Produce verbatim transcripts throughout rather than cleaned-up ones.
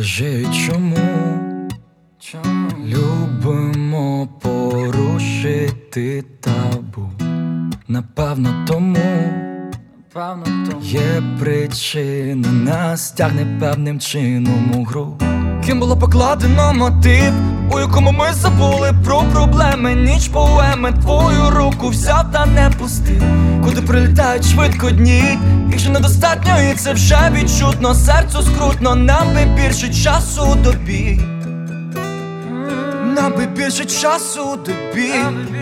Скажи, чому, чому любимо порушити табу? Напевно тому, напевно тому є причина, нас тягне певним чином у гру. Ким було покладено мотив, у якому ми забули про проблеми. Ніч поеми, твою руку взяв та не пустив. Куди прилітають швидко дні, їх же недостатньо і це вже відчутно. Серцю скрутно, нам би більше часу у добі. Нам би більше часу у добі.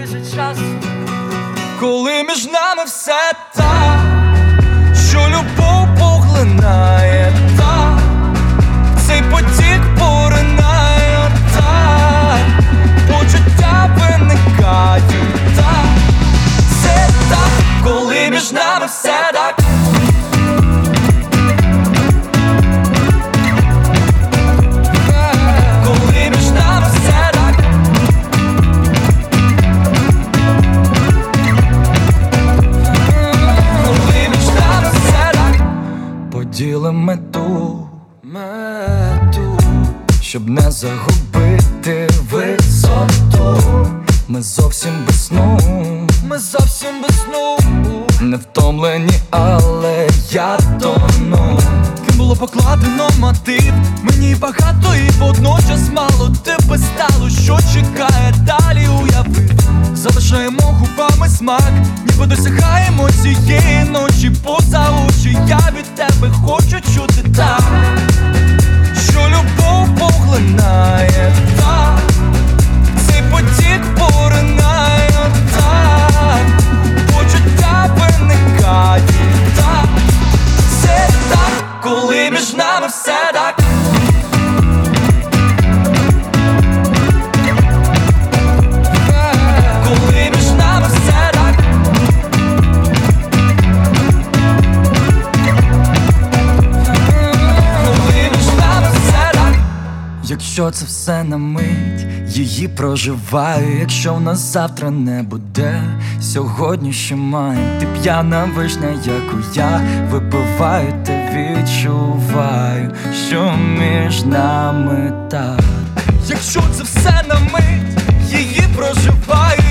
Коли між нами все так, що любов поглинає так, цей потік поринає так, почуття виникають так. Це так, коли між нами все так. Коли між нами все так. Коли між нами все так. Поділимо мету, мету, щоб не загубити висоту. Ми зовсім без сну, ми зовсім без сну, не втомлені, але я тону. Ким було покладено мотив, мені багато і водночас мало. Ти би стало, що чекає далі, уявив. Залишаємо губами смак, ніби досягаємо цієї ночі поза очі. Я від тебе хочу чути так, що любов поглинає так, цей потік поринає так, почуття виникають так. Це так, коли між нами все так. Коли між нами все так. Коли між нами все так. Якщо це все на мить, її проживаю. Якщо в нас завтра не буде, сьогодні ще маю. Ти п'яна вишня, яку я випиваю, та відчуваю, що між нами так. Якщо це все на мить, її проживаю.